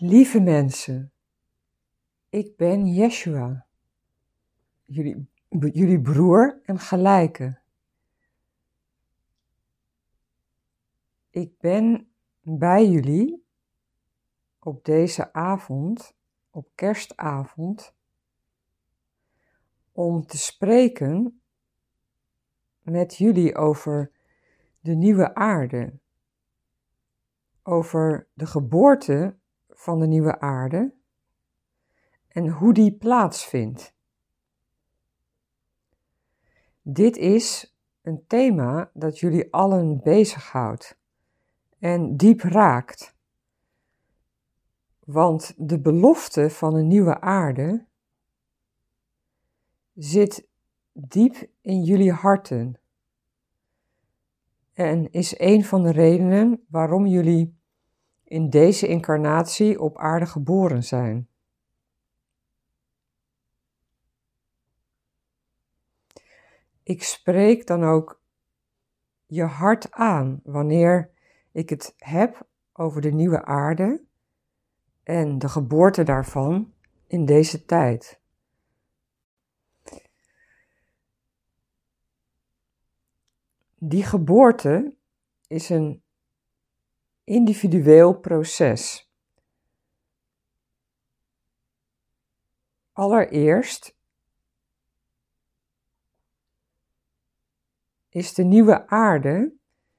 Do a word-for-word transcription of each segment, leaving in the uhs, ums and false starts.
Lieve mensen, ik ben Yeshua, jullie, jullie broer en gelijke. Ik ben bij jullie op deze avond, op kerstavond, om te spreken met jullie over de nieuwe aarde, over de geboorte van de nieuwe aarde en hoe die plaatsvindt. Dit is een thema dat jullie allen bezighoudt en diep raakt. Want de belofte van een nieuwe aarde zit diep in jullie harten en is een van de redenen waarom jullie in deze incarnatie op aarde geboren zijn. Ik spreek dan ook je hart aan wanneer ik het heb over de nieuwe aarde en de geboorte daarvan in deze tijd. Die geboorte is een individueel proces. Allereerst is de nieuwe aarde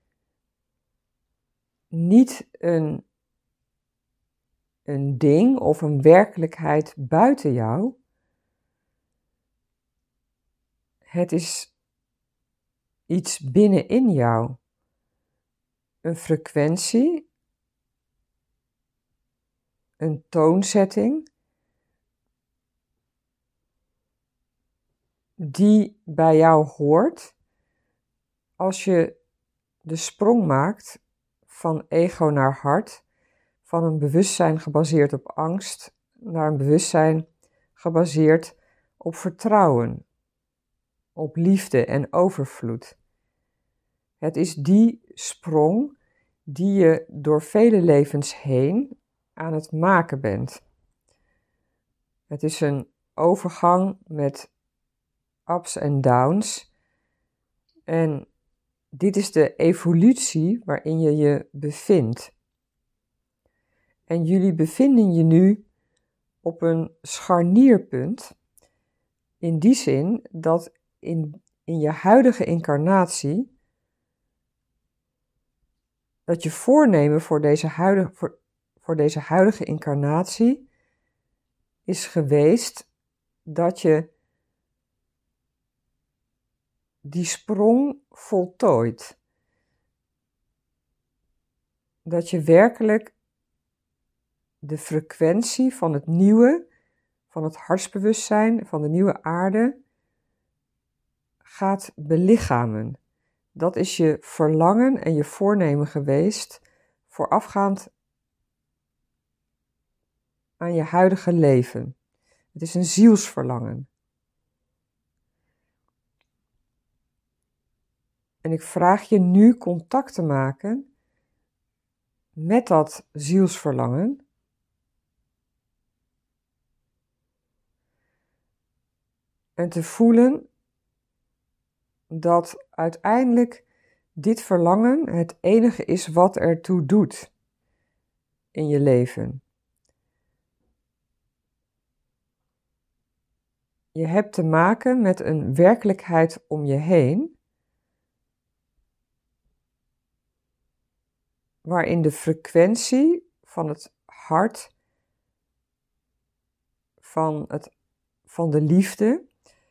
niet een, een ding of een werkelijkheid buiten jou. Het is iets binnenin jou. Een frequentie, een toonzetting, die bij jou hoort als je de sprong maakt van ego naar hart, van een bewustzijn gebaseerd op angst naar een bewustzijn gebaseerd op vertrouwen, op liefde en overvloed. Het is die sprong die je door vele levens heen aan het maken bent. Het is een overgang met ups en downs. En dit is de evolutie waarin je je bevindt. En jullie bevinden je nu op een scharnierpunt, in die zin dat in, in je huidige incarnatie, dat je voornemen voor deze huidige, voor, voor deze huidige incarnatie is geweest dat je die sprong voltooit. Dat je werkelijk de frequentie van het nieuwe, van het hartsbewustzijn, van de nieuwe aarde gaat belichamen. Dat is je verlangen en je voornemen geweest voorafgaand aan je huidige leven. Het is een zielsverlangen. En ik vraag je nu contact te maken met dat zielsverlangen. En te voelen dat uiteindelijk dit verlangen het enige is wat ertoe doet in je leven. Je hebt te maken met een werkelijkheid om je heen, waarin de frequentie van het hart, van, het, van de liefde,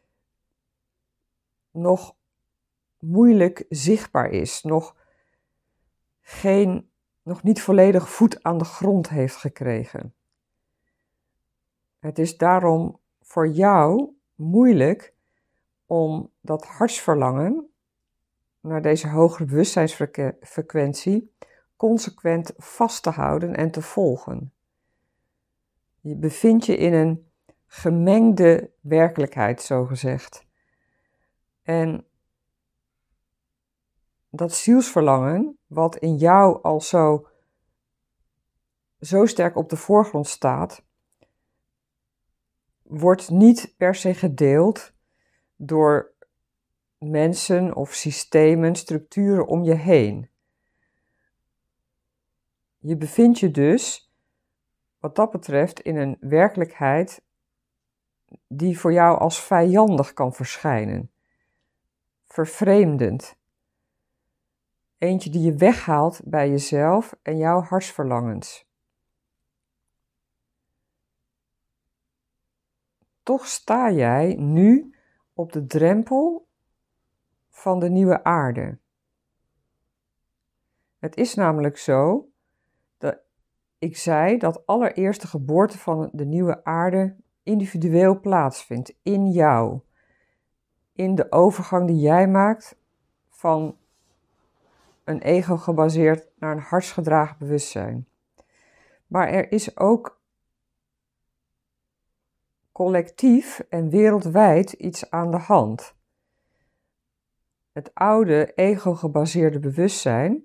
nog moeilijk zichtbaar is, nog, geen, nog niet volledig voet aan de grond heeft gekregen. Het is daarom voor jou moeilijk om dat hartsverlangen naar deze hogere bewustzijnsfrequentie consequent vast te houden en te volgen. Je bevindt je in een gemengde werkelijkheid, zogezegd. En dat zielsverlangen, wat in jou al zo zo sterk op de voorgrond staat, wordt niet per se gedeeld door mensen of systemen, structuren om je heen. Je bevindt je dus, wat dat betreft, in een werkelijkheid die voor jou als vijandig kan verschijnen. Vervreemdend. Eentje die je weghaalt bij jezelf en jouw hartsverlangens. Toch sta jij nu op de drempel van de nieuwe aarde. Het is namelijk zo dat ik zei dat allereerst de geboorte van de nieuwe aarde individueel plaatsvindt in jou. In de overgang die jij maakt van een ego gebaseerd naar een hartsgedragen bewustzijn. Maar er is ook collectief en wereldwijd iets aan de hand. Het oude ego-gebaseerde bewustzijn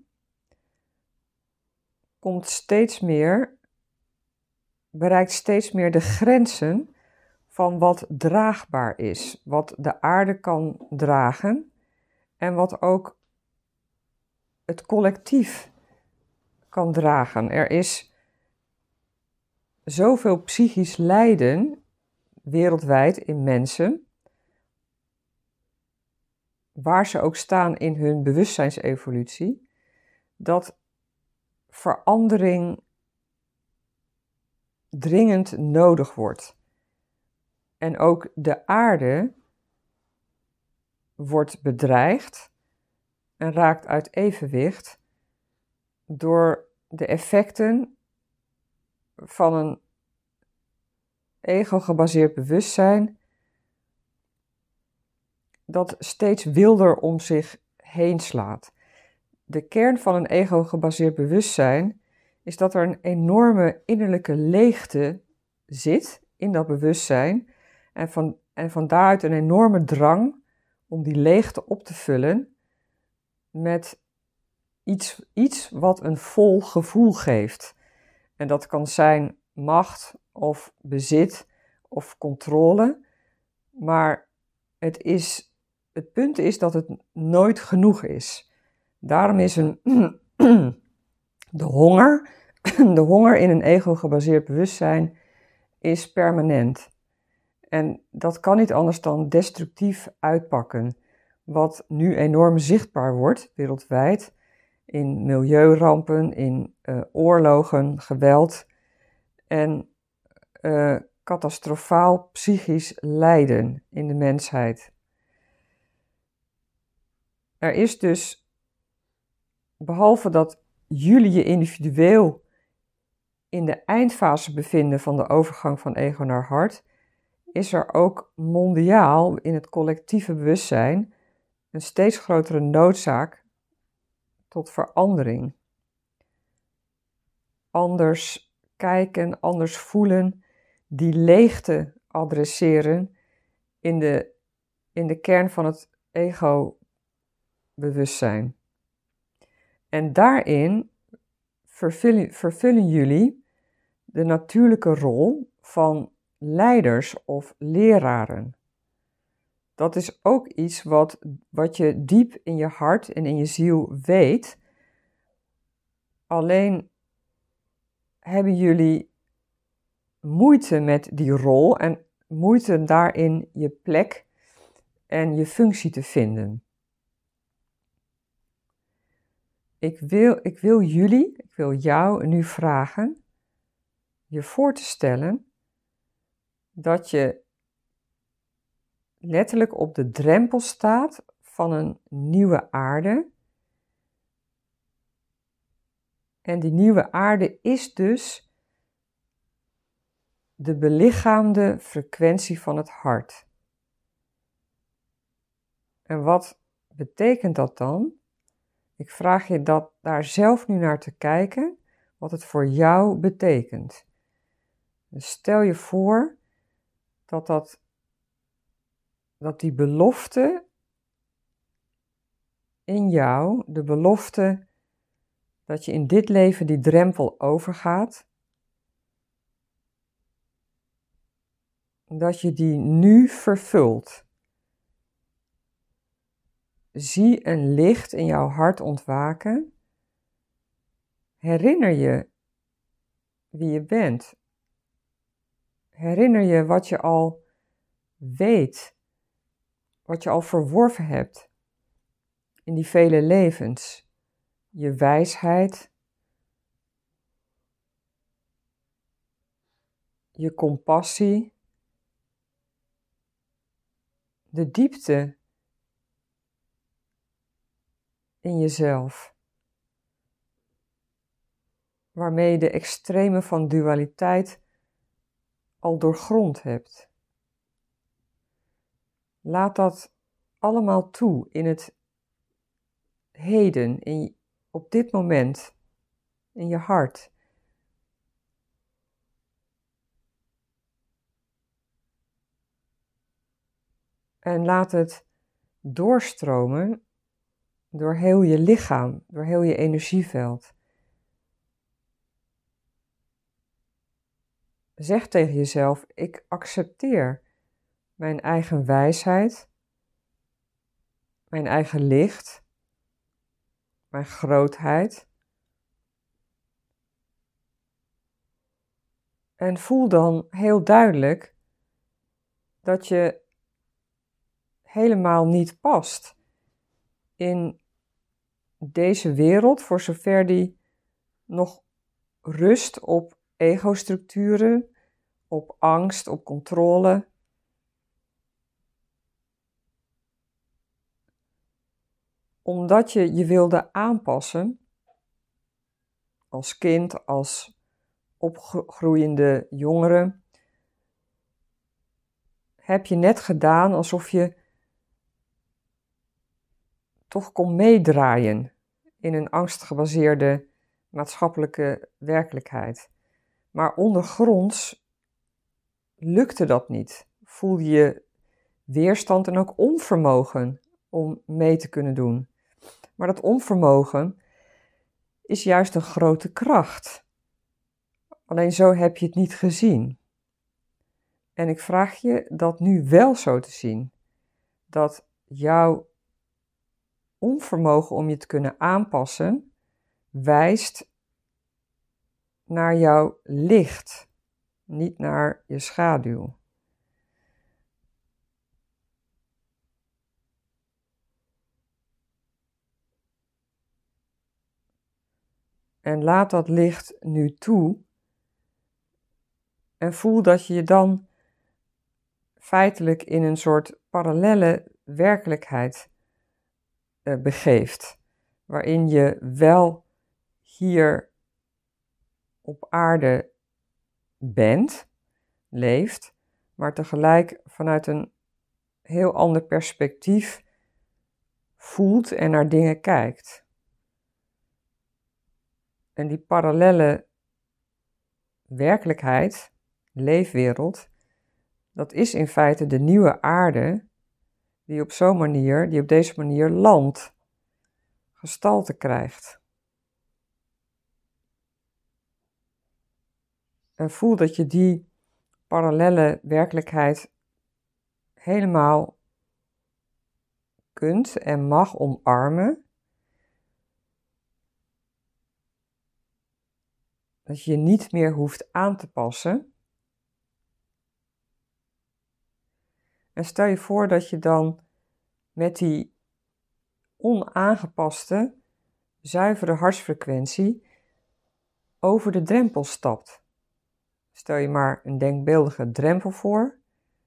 komt steeds meer, bereikt steeds meer de grenzen van wat draagbaar is, wat de aarde kan dragen en wat ook het collectief kan dragen. Er is zoveel psychisch lijden wereldwijd in mensen, waar ze ook staan in hun bewustzijnsevolutie, dat verandering dringend nodig wordt. En ook de aarde wordt bedreigd en raakt uit evenwicht door de effecten van een ego-gebaseerd bewustzijn dat steeds wilder om zich heen slaat. De kern van een ego-gebaseerd bewustzijn is dat er een enorme innerlijke leegte zit in dat bewustzijn en van, en van daaruit een enorme drang om die leegte op te vullen met iets, iets wat een vol gevoel geeft. En dat kan zijn macht of bezit of controle, maar het, is, het punt is dat het nooit genoeg is. Daarom is een, de honger, de honger in een ego-gebaseerd bewustzijn is permanent. En dat kan niet anders dan destructief uitpakken. Wat nu enorm zichtbaar wordt wereldwijd in milieurampen, in uh, oorlogen, geweld en uh, catastrofaal psychisch lijden in de mensheid. Er is dus, behalve dat jullie je individueel in de eindfase bevinden van de overgang van ego naar hart, is er ook mondiaal in het collectieve bewustzijn een steeds grotere noodzaak tot verandering. Anders kijken, anders voelen, die leegte adresseren in de, in de kern van het ego-bewustzijn. En daarin vervullen, vervullen jullie de natuurlijke rol van leiders of leraren. Dat is ook iets wat, wat je diep in je hart en in je ziel weet. Alleen hebben jullie moeite met die rol en moeite daarin je plek en je functie te vinden. Ik wil, ik wil jullie, ik wil jou nu vragen je voor te stellen dat je letterlijk op de drempel staat van een nieuwe aarde. En die nieuwe aarde is dus de belichaamde frequentie van het hart. En wat betekent dat dan? Ik vraag je dat daar zelf nu naar te kijken, wat het voor jou betekent. Dus stel je voor dat, dat, dat die belofte in jou, de belofte dat je in dit leven die drempel overgaat, dat je die nu vervult. Zie een licht in jouw hart ontwaken. Herinner je wie je bent. Herinner je wat je al weet, wat je al verworven hebt in die vele levens. Je wijsheid, je compassie, de diepte in jezelf, waarmee je de extreme van dualiteit al doorgrond hebt. Laat dat allemaal toe in het heden, in, op dit moment, in je hart. En laat het doorstromen door heel je lichaam, door heel je energieveld. Zeg tegen jezelf, ik accepteer mijn eigen wijsheid, mijn eigen licht, mijn grootheid. En voel dan heel duidelijk dat je helemaal niet past in deze wereld, voor zover die nog rust op ego-structuren, op angst, op controle. Omdat je je wilde aanpassen, als kind, als opgroeiende jongere, heb je net gedaan alsof je toch kon meedraaien in een angstgebaseerde maatschappelijke werkelijkheid. Maar ondergronds lukte dat niet. Voelde je weerstand en ook onvermogen om mee te kunnen doen. Maar dat onvermogen is juist een grote kracht. Alleen zo heb je het niet gezien. En ik vraag je dat nu wel zo te zien. Dat jouw onvermogen om je te kunnen aanpassen wijst naar jouw licht, niet naar je schaduw. En laat dat licht nu toe en voel dat je je dan feitelijk in een soort parallelle werkelijkheid uh, begeeft, waarin je wel hier op aarde bent, leeft, maar tegelijk vanuit een heel ander perspectief voelt en naar dingen kijkt. En die parallelle werkelijkheid, leefwereld, dat is in feite de nieuwe aarde die op zo'n manier, die op deze manier land, gestalte krijgt. En voel dat je die parallelle werkelijkheid helemaal kunt en mag omarmen. Dat je je niet meer hoeft aan te passen. En stel je voor dat je dan met die onaangepaste, zuivere hartsfrequentie over de drempel stapt. Stel je maar een denkbeeldige drempel voor.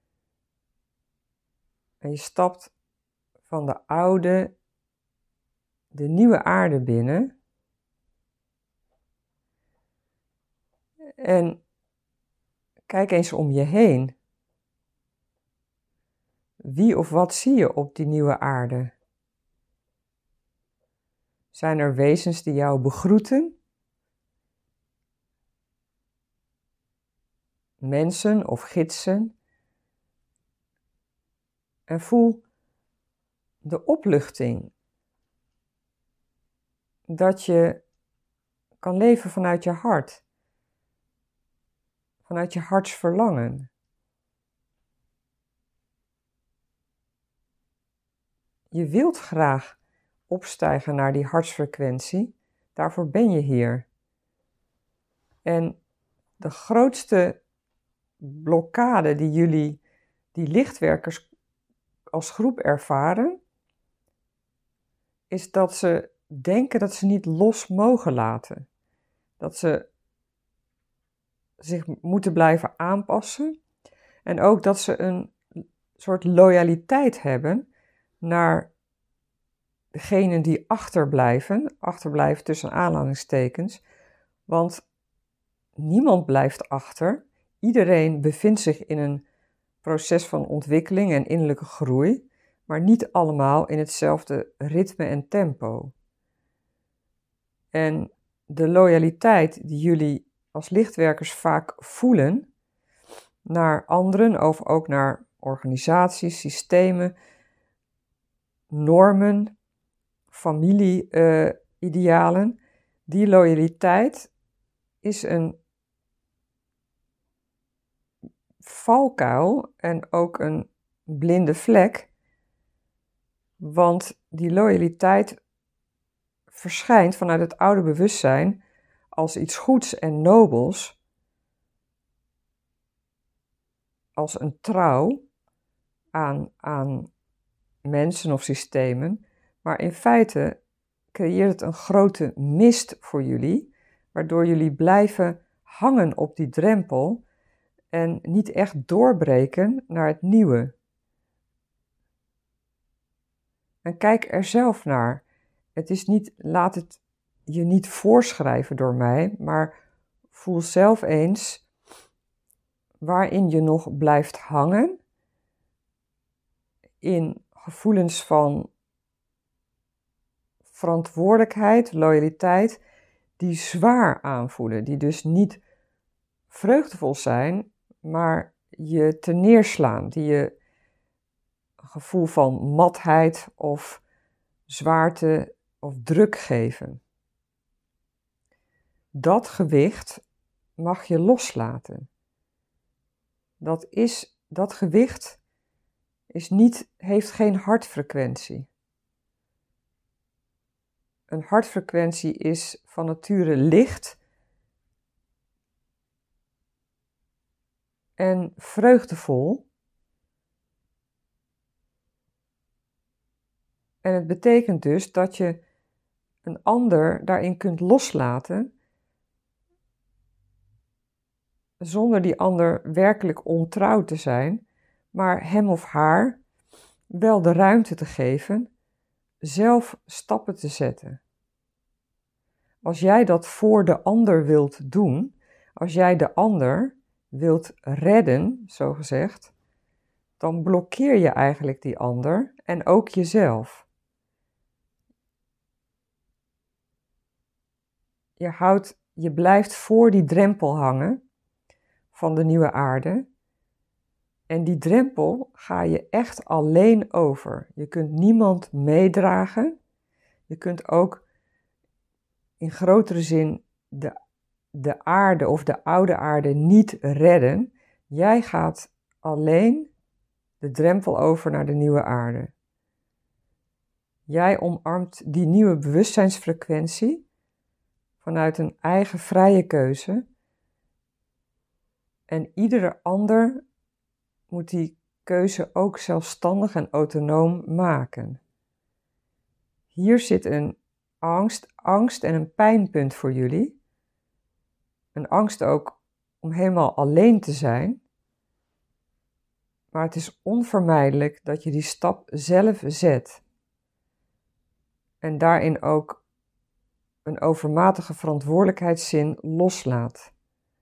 En je stapt van de oude, de nieuwe aarde binnen. En kijk eens om je heen. Wie of wat zie je op die nieuwe aarde? Zijn er wezens die jou begroeten? Mensen of gidsen? En voel de opluchting dat je kan leven vanuit je hart, vanuit je hartsverlangen. je wilt graag opstijgen naar die hartsfrequentie. Daarvoor ben je hier. En de grootste blokkade die jullie, die lichtwerkers als groep ervaren, is dat ze denken dat ze niet los mogen laten. Dat ze zich moeten blijven aanpassen. En ook dat ze een soort loyaliteit hebben naar degenen die achterblijven. Achterblijven tussen aanhalingstekens. Want niemand blijft achter. Iedereen bevindt zich in een proces van ontwikkeling en innerlijke groei, maar niet allemaal in hetzelfde ritme en tempo. En de loyaliteit die jullie als lichtwerkers vaak voelen naar anderen, of ook naar organisaties, systemen, normen, familie-idealen, uh, die loyaliteit is een valkuil en ook een blinde vlek, want die loyaliteit verschijnt vanuit het oude bewustzijn als iets goeds en nobels, als een trouw aan, aan mensen of systemen, maar in feite creëert het een grote mist voor jullie, waardoor jullie blijven hangen op die drempel en niet echt doorbreken naar het nieuwe. En kijk er zelf naar. Het is niet, laat het je niet voorschrijven door mij, maar voel zelf eens waarin je nog blijft hangen in gevoelens van verantwoordelijkheid, loyaliteit, die zwaar aanvoelen, die dus niet vreugdevol zijn, maar je terneerslaan, die je een gevoel van matheid of zwaarte of druk geven. Dat gewicht mag je loslaten. Dat, is, dat gewicht is niet, heeft geen hartfrequentie. Een hartfrequentie is van nature licht en vreugdevol. En het betekent dus dat je een ander daarin kunt loslaten, zonder die ander werkelijk ontrouw te zijn, maar hem of haar wel de ruimte te geven zelf stappen te zetten. Als jij dat voor de ander wilt doen, als jij de ander wilt redden, zogezegd, dan blokkeer je eigenlijk die ander en ook jezelf. Je houdt, je blijft voor die drempel hangen van de nieuwe aarde. En die drempel ga je echt alleen over. Je kunt niemand meedragen. Je kunt ook in grotere zin de, de aarde of de oude aarde niet redden. Jij gaat alleen de drempel over naar de nieuwe aarde. Jij omarmt die nieuwe bewustzijnsfrequentie vanuit een eigen vrije keuze. En iedere ander moet die keuze ook zelfstandig en autonoom maken. Hier zit een angst, angst en een pijnpunt voor jullie. Een angst ook om helemaal alleen te zijn. Maar het is onvermijdelijk dat je die stap zelf zet. En daarin ook een overmatige verantwoordelijkheidszin loslaat.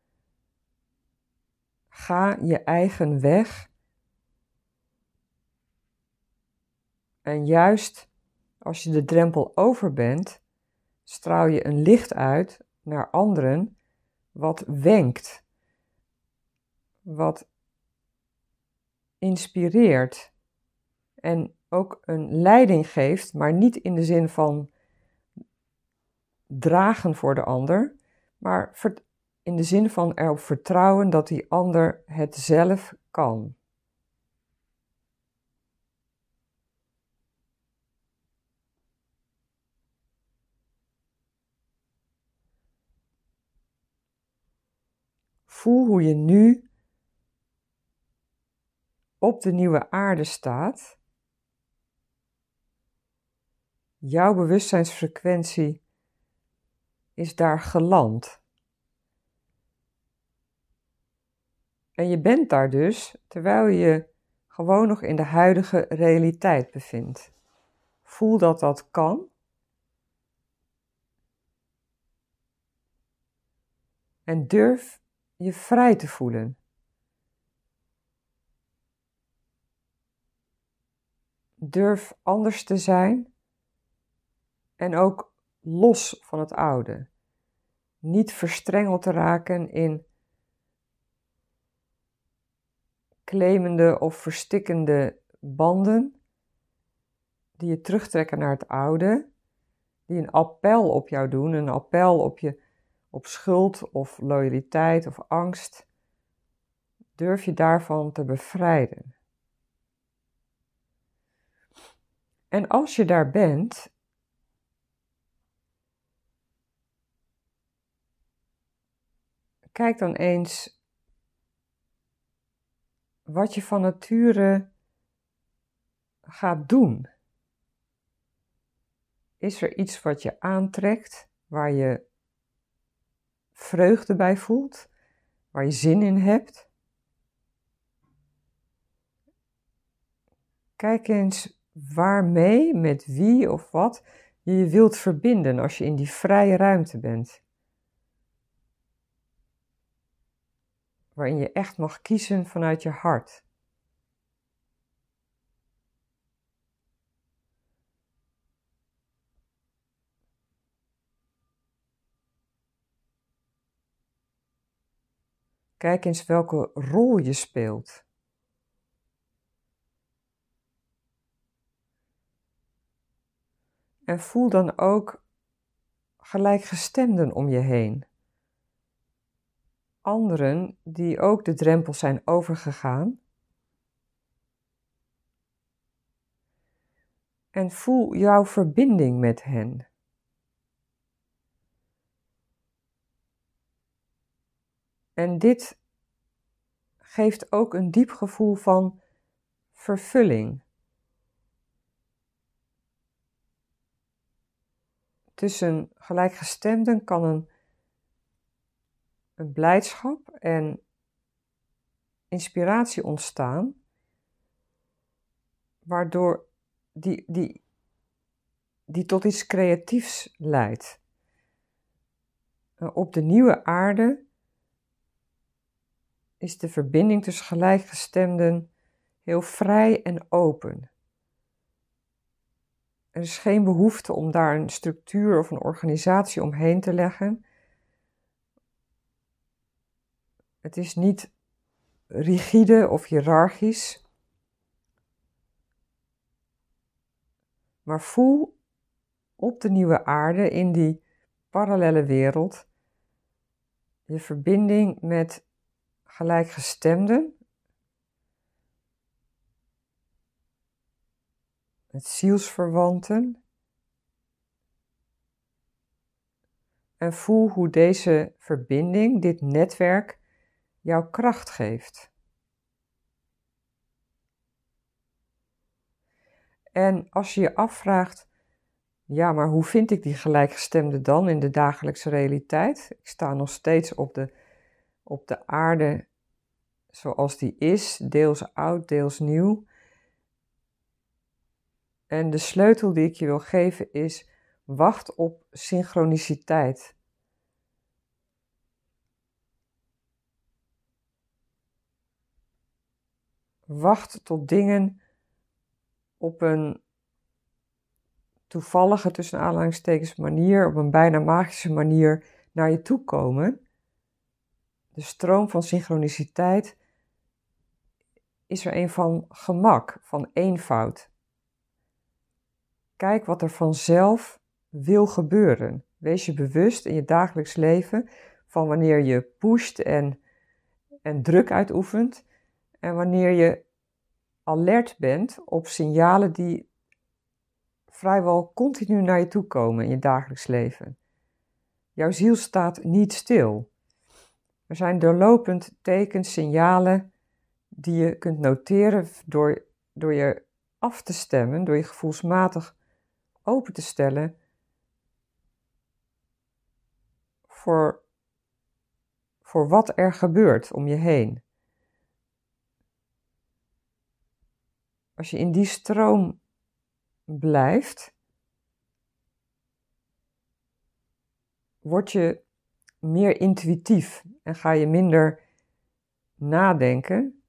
Ga je eigen weg. En juist als je de drempel over bent, straal je een licht uit naar anderen wat wenkt, wat inspireert en ook een leiding geeft, maar niet in de zin van dragen voor de ander, maar in de zin van erop vertrouwen dat die ander het zelf kan. voel hoe je nu op de nieuwe aarde staat. Jouw bewustzijnsfrequentie is daar geland. En je bent daar dus terwijl je je gewoon nog in de huidige realiteit bevindt. Voel dat dat kan. En durf je vrij te voelen. Durf anders te zijn en ook los van het oude. Niet verstrengeld te raken in claimende of verstikkende banden die je terugtrekken naar het oude, die een appel op jou doen, een appel op je op schuld of loyaliteit of angst. Durf je daarvan te bevrijden. En als je daar bent, kijk dan eens wat je van nature gaat doen. Is er iets wat je aantrekt, waar je vreugde bij voelt, waar je zin in hebt? Kijk eens waarmee, met wie of wat je je wilt verbinden als je in die vrije ruimte bent. Waarin je echt mag kiezen vanuit je hart. Kijk eens welke rol je speelt. En voel dan ook gelijkgestemden om je heen. Anderen die ook de drempel zijn overgegaan. En voel jouw verbinding met hen. En dit geeft ook een diep gevoel van vervulling. Tussen gelijkgestemden kan een, een blijdschap en inspiratie ontstaan, waardoor die, die, die tot iets creatiefs leidt. Op de nieuwe aarde is de verbinding tussen gelijkgestemden heel vrij en open. Er is geen behoefte om daar een structuur of een organisatie omheen te leggen. Het is niet rigide of hiërarchisch. Maar voel op de nieuwe aarde, in die parallelle wereld, je verbinding met gelijkgestemden, met zielsverwanten. En voel hoe deze verbinding, dit netwerk, jou kracht geeft. En als je je afvraagt, ja, maar hoe vind ik die gelijkgestemde dan in de dagelijkse realiteit? Ik sta nog steeds op de, op de aarde zoals die is, deels oud, deels nieuw. En de sleutel die ik je wil geven is, wacht op synchroniciteit. Wacht tot dingen op een toevallige, tussen aanhalingstekens, manier, op een bijna magische manier naar je toe komen. De stroom van synchroniciteit is er een van gemak, van eenvoud. Kijk wat er vanzelf wil gebeuren. Wees je bewust in je dagelijks leven van wanneer je pusht en, en druk uitoefent en wanneer je alert bent op signalen die vrijwel continu naar je toe komen in je dagelijks leven. Jouw ziel staat niet stil. Er zijn doorlopend tekens, signalen die je kunt noteren door, door je af te stemmen, door je gevoelsmatig open te stellen voor, voor wat er gebeurt om je heen. Als je in die stroom blijft, word je meer intuïtief en ga je minder nadenken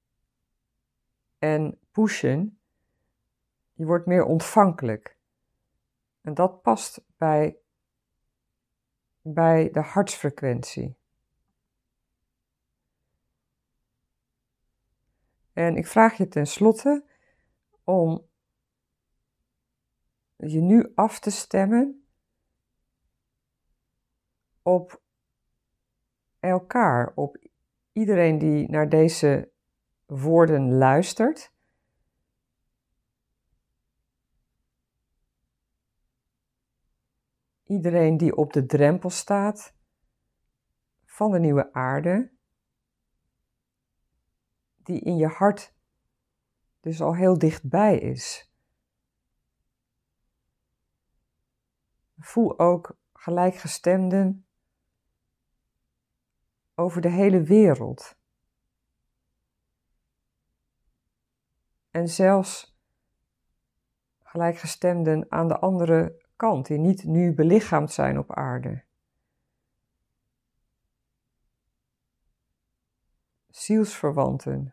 en pushen. Je wordt meer ontvankelijk. En dat past bij, bij de hartsfrequentie. En ik vraag je tenslotte om je nu af te stemmen op elkaar, op iedereen die naar deze woorden luistert. Iedereen die op de drempel staat van de nieuwe aarde, die in je hart dus al heel dichtbij is. Voel ook gelijkgestemden over de hele wereld. En zelfs gelijkgestemden aan de andere kant, die niet nu belichaamd zijn op aarde. Zielsverwanten,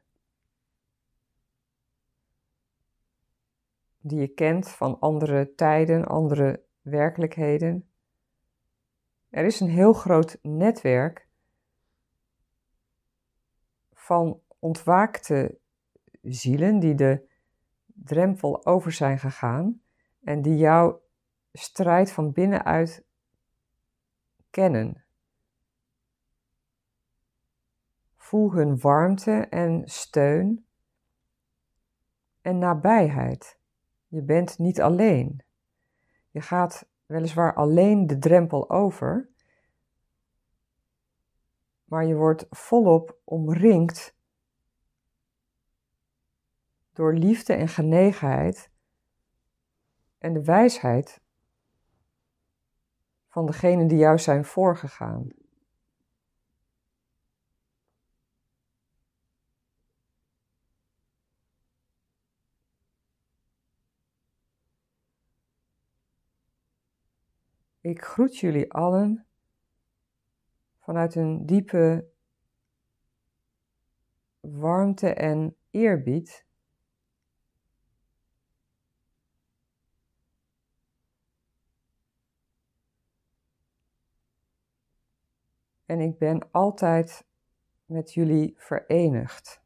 die je kent van andere tijden, andere werkelijkheden. Er is een heel groot netwerk van ontwaakte zielen die de drempel over zijn gegaan en die jouw strijd van binnenuit kennen. Voel hun warmte en steun en nabijheid. Je bent niet alleen. Je gaat weliswaar alleen de drempel over, maar je wordt volop omringd door liefde en genegenheid en de wijsheid van degenen die jou zijn voorgegaan. Ik groet jullie allen vanuit een diepe warmte en eerbied. En ik ben altijd met jullie verenigd.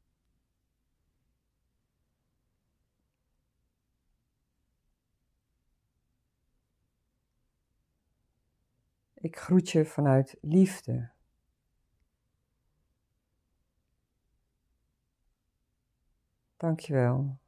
Ik groet je vanuit liefde. Dank je wel.